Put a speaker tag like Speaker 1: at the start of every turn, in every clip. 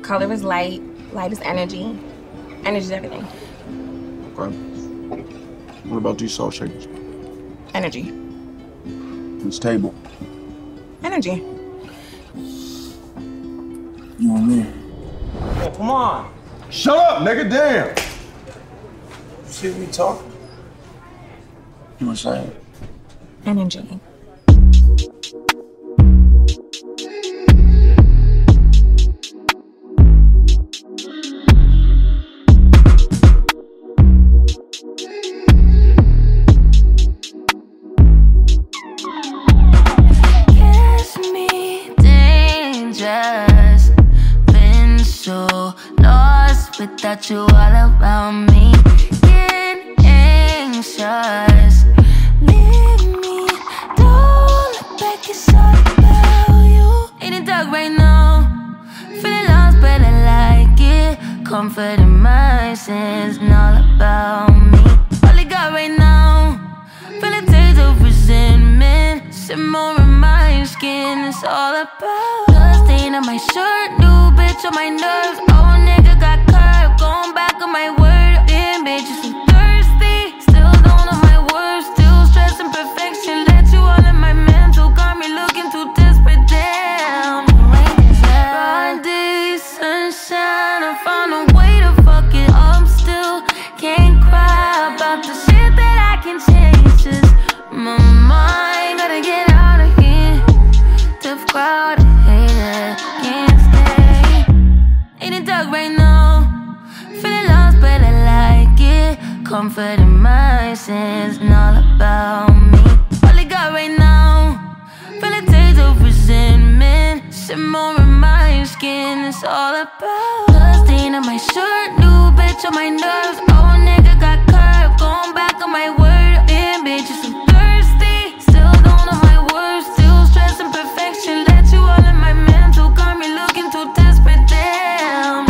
Speaker 1: Color is light. Light is energy. Energy is everything.
Speaker 2: Okay. What about these salt shakers?
Speaker 1: Energy.
Speaker 2: This table?
Speaker 1: Energy.
Speaker 2: You and me.
Speaker 3: Yeah, come on.
Speaker 2: Shut up, nigga, damn! See me talking? You were saying?
Speaker 1: Energy.
Speaker 4: Without you all around me, getting anxious. Leave me, don't look back, it's all about you. In the dark right now, feeling lost but I like it. Comfort in my sins and all about me. All I got right now, feeling taste of resentment. Simmering my skin, it's all about blood stain on my shirt, new bitch on my nerves. Oh nigga got going back on my word, damn bitch, you so thirsty. Still don't know my words, still stressing perfection. Let you all in my mental, got me looking too desperate, damn. Broad day, sunshine, I found a way to fuck it up still. Can't cry about the shit that I can change. Just my mind, gotta get out of here. Tough crowd, I hate it, can't stay. In the dark right now, feeling lost but I like it. Comfort in my sins and all about me. All I got right now, feeling taste of resentment. Simmering my skin, it's all about blood stain on my shirt, new bitch on my nerves. Oh nigga got curved, going back on my word. Damn bitch, you so thirsty. Still don't know my words, still stressing perfection. Let you all in my mental, got me looking too desperate, damn.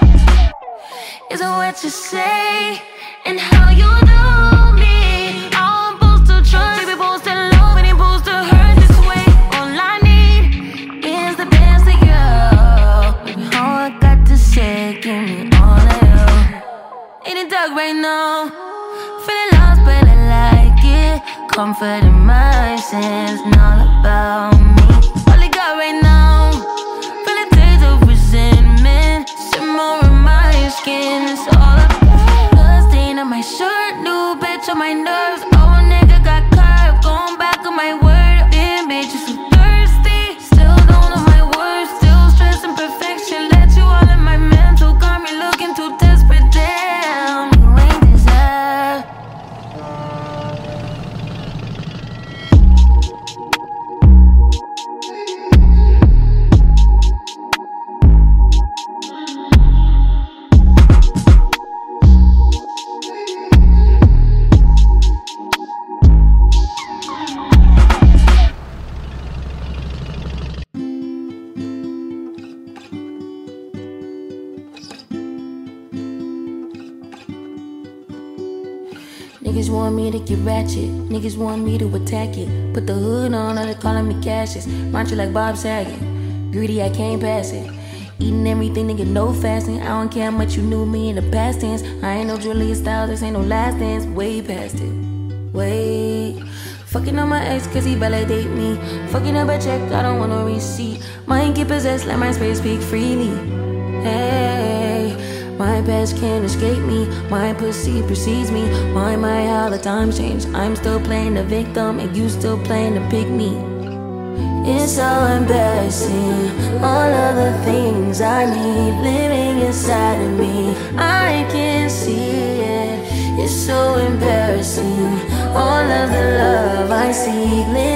Speaker 4: Isn't what you say and how you do me. I'm supposed to trust, baby, supposed to love, and you're supposed to hurt this way. All I need is the best of you. Baby, all I got to say, give me all of you. In the dark right now, feeling lost but I like it. Comfort in my sins and all about me. All I got right now, feeling taste of resentment. Simmering my skin, it's all about blood stain on my shirt, new bitch on my nerves. Oh nigga got curved, going back on my word. Damn bitch, you so thirsty. Still don't know my words, still stressing perfection. Let you all in my mental, got me looking too desperate, damn. You ain't deserve. Niggas want me to get ratchet, niggas want me to attack it. Put the hood on, or they calling me Cassius. Macho like Bob Saget, greedy I can't pass it. Eating everything, nigga, no fasting. I don't care how much you knew me in the past tense. I ain't no Julia Styles, this ain't no last dance. Way past it, wait. Fucking on my ex cause he validate me. Fucking up a check, I don't want no receipt. Mind get possessed, let my space speak freely. Hey, my past can't escape me. My pussy precedes me. Why how the times change? I'm still playing the victim and you still playing the pygmy. It's so embarrassing. All of the things I need living inside of me, I can't see it. It's so embarrassing. All of the love I seek